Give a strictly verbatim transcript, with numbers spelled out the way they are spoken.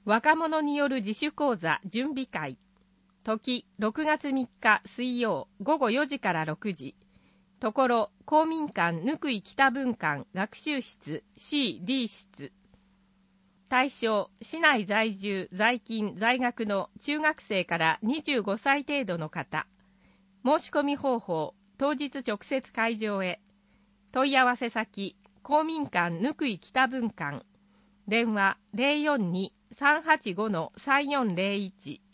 若者による自主講座準備会。時ろくがつみっか水曜午後よじからろくじ。ところ公民館ぬくい北分館学習室 シーディー 室。対象市内在住在勤在学の中学生からにじゅうごさい程度の方。申し込み方法当日直接会場へ。問い合わせ先公民館ぬくい北分館。電話 ゼロよんに さんはちご さんよんゼロいち